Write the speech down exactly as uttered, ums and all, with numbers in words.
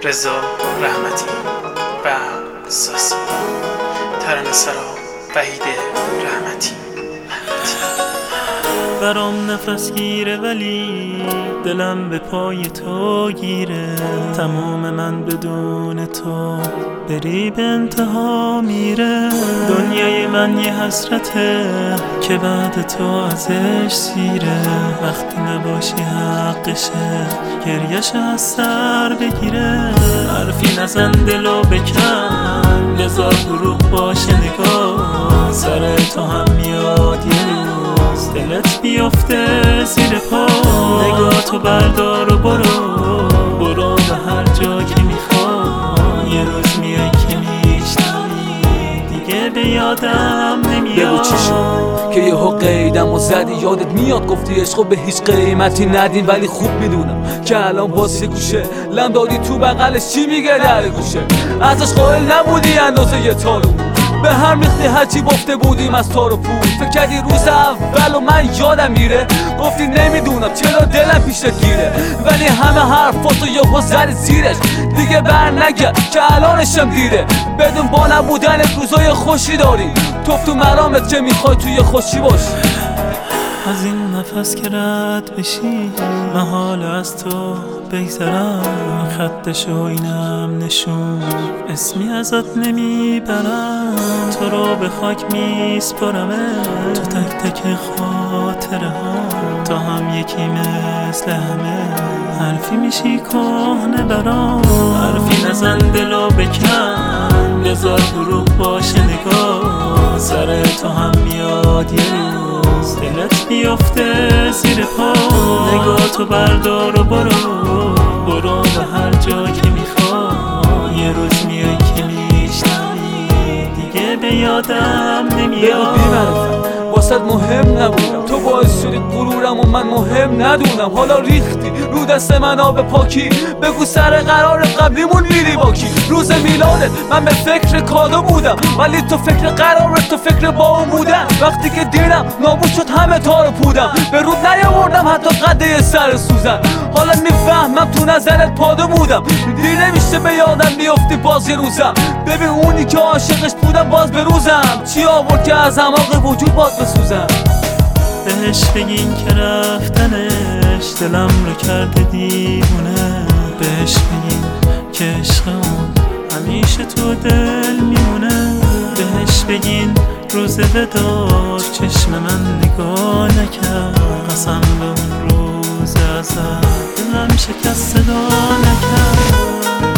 رضا رحمتی و ساسی. ترانه سرا وحید رحمتی. برام نفس گیره ولی دلم به پای تو گیره. تمام من بدون تو بری به انتها میره. دنیای من یه حسرته که بعد تو ازش سیره. وقتی نباشی حقشه گریش از سر بگیره. حرفی نزن دلو بکن لذا دروغ باشه نگاه. سر تو هم میاد یه روز دلت بیفته زیر پا. نگاه تو بردار و برو برو به هر جا که میخوای. یه روز میای که میشنوی دیگه به یادم نمیاد. بگو چی شد که یهو قیدم و زدی. یادت میاد گفتی عشقو به هیچ قیمتی ندین، ولی خوب میدونم که الان باز یه گوشه لم دادی تو بغلش چی میگه در گوشه. ازش قائل نبودی اندازه یه تارو به هم ریختی هرچی گفته بودیم از تار و پود. فکر کردی روز اول و من یادم میره. گفتی نمیدونم چرا دلم پیشت گیره، ولی همه حرفاتو یهو زدی زیرش. دیگه بر نگرد که الانشم دیره. بدون با نبودنت روزای خوشی داری. توف تو مرامت که میخوای توی خوشی باشی. از این نفس که رد بشی محال از تو بگذرم. خطشو اینم نشون اسمی ازت نمیبرم. تو رو به خاک میسپرمه تو تک تک خاطره ها. تا هم یکی مثل همه حرفی میشی کهنه برام. حرفی نزن دلو بکن لذا دروغ باشه نگاه. سر تو هم میاد یه روز دلت بیفته زیر پا. نگاه تو بردار و برو برو به هر جا که میخوای. یه روز میای که میشنوی دیگه به یادم نمیاد. واسد مهم نبودم تو باعث شدی غرورم و من مهم ندونم. حالا ریختی رو دست من آب پاکی. بگو سر قرار قبلیمون میری با کی. روز میلادت من به فکر کادو بودم، ولی تو فکر قرارت تو فکر با اون بودم. وقتی که دیدم نابود شد همه تارو پودم. به رود نیاوردم حتی قده سر سوزن. حالا میفهمم تو نظرت پادو بودم. دیر نمیشه به یادم بیفتی باز یه روزم. ببین اونی که عاشقش بودم باز به روزم. چی آورد که از اعماق وجود باز بسوزم. بهش بگین که رفتنش دلم رو کرده دیوونه. بهش بگین که عشق اون همیشه تو دل میمونه. بهش بگین روز وداع چشم من نگاه نکرد. قسم به اون روز ازت دلم شکست صدا نکرد.